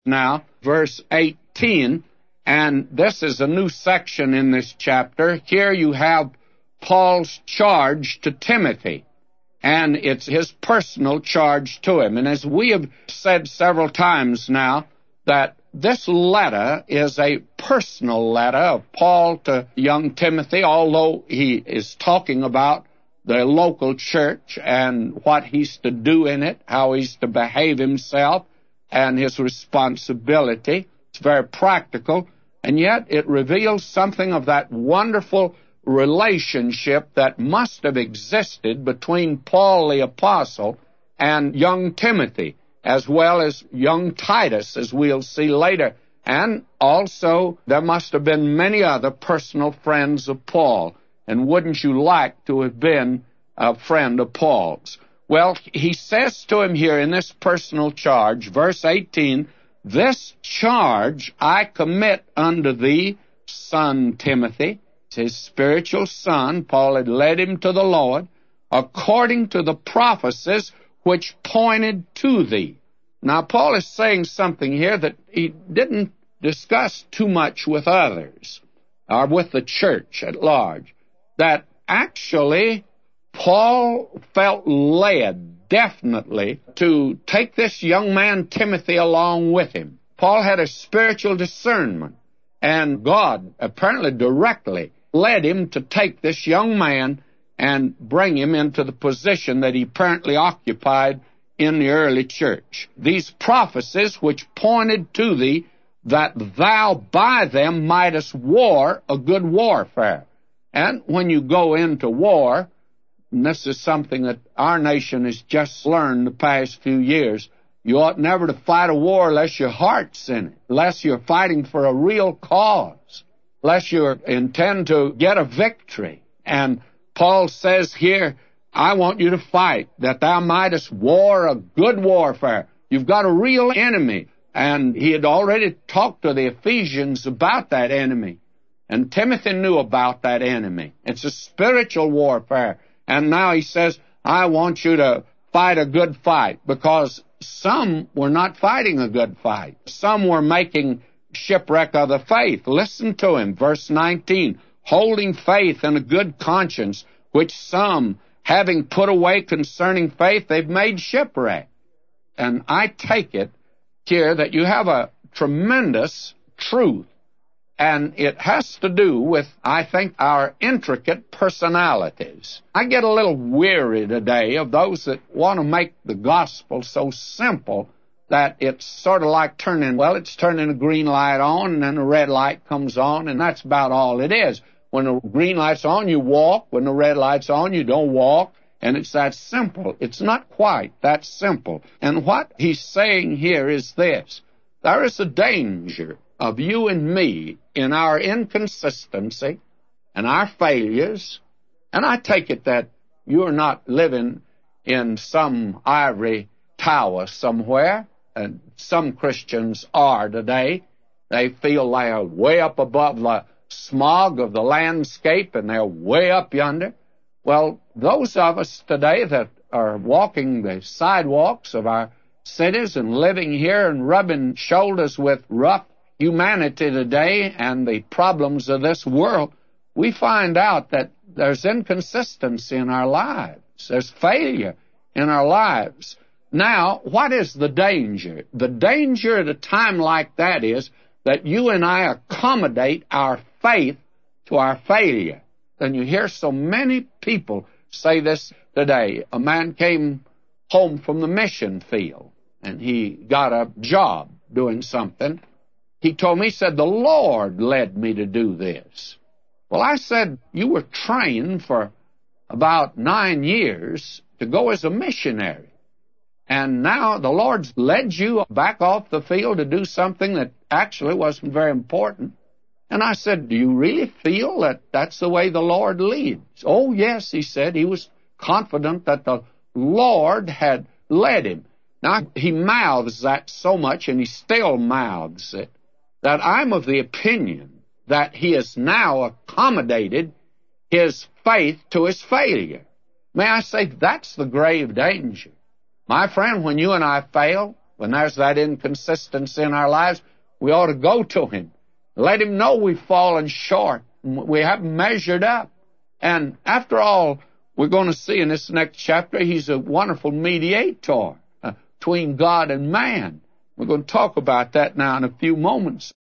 now, verse 18, and this is a new section in this chapter. Here you have Paul's charge to Timothy, and it's his personal charge to him. And as we have said several times now, that this letter is a personal letter of Paul to young Timothy, although he is talking about the local church and what he's to do in it, how he's to behave himself, and his responsibility. It's very practical, and yet it reveals something of that wonderful relationship that must have existed between Paul the Apostle and young Timothy, as well as young Titus, as we'll see later. And also, there must have been many other personal friends of Paul. And wouldn't you like to have been a friend of Paul's? Well, he says to him here in this personal charge, verse 18, "This charge I commit unto thee, son Timothy," his spiritual son. Paul had led him to the Lord, "according to the prophecies which pointed to thee." Now, Paul is saying something here that he didn't discuss too much with others, or with the church at large, that actually Paul felt led, definitely, to take this young man Timothy along with him. Paul had a spiritual discernment, and God apparently directly led him to take this young man and bring him into the position that he apparently occupied in the early church. "These prophecies which pointed to thee, that thou by them mightest war a good warfare." And when you go into war, and this is something that our nation has just learned the past few years, you ought never to fight a war unless your heart's in it, unless you're fighting for a real cause, unless you intend to get a victory. And Paul says here, "I want you to fight, that thou mightest war a good warfare." You've got a real enemy. And he had already talked to the Ephesians about that enemy. And Timothy knew about that enemy. It's a spiritual warfare. And now he says, "I want you to fight a good fight," because some were not fighting a good fight. Some were making shipwreck of the faith. Listen to him, verse 19, "Holding faith and a good conscience, which some, having put away concerning faith, they've made shipwreck." And I take it here that you have a tremendous truth, and it has to do with, I think, our intricate personalities. I get a little weary today of those that want to make the gospel so simple that it's sort of like it's turning a green light on, and then a red light comes on, and that's about all it is. When the green light's on, you walk. When the red light's on, you don't walk. And it's that simple. It's not quite that simple. And what he's saying here is this: there is a danger of you and me in our inconsistency and our failures. And I take it that you're not living in some ivory tower somewhere. And some Christians are today. They feel they are way up above the smog of the landscape, and they're way up yonder. Well, those of us today that are walking the sidewalks of our cities and living here and rubbing shoulders with rough humanity today and the problems of this world, we find out that there's inconsistency in our lives. There's failure in our lives. Now, what is the danger? The danger at a time like that is that you and I accommodate our faith to our failure. And you hear so many people say this today. A man came home from the mission field, and he got a job doing something. He told me, he said, "The Lord led me to do this." Well, I said, "You were trained for about 9 years to go as a missionary. And now the Lord's led you back off the field to do something that actually wasn't very important." And I said, "Do you really feel that that's the way the Lord leads?" "Oh, yes," he said. He was confident that the Lord had led him. Now, he mouths that so much, and he still mouths it, that I'm of the opinion that he has now accommodated his faith to his failure. May I say, that's the grave danger. My friend, when you and I fail, When there's that inconsistency in our lives, we ought to go to Him. Let Him know we've fallen short. We haven't measured up. And after all, we're going to see in this next chapter, He's a wonderful mediator between God and man. We're going to talk about that now in a few moments.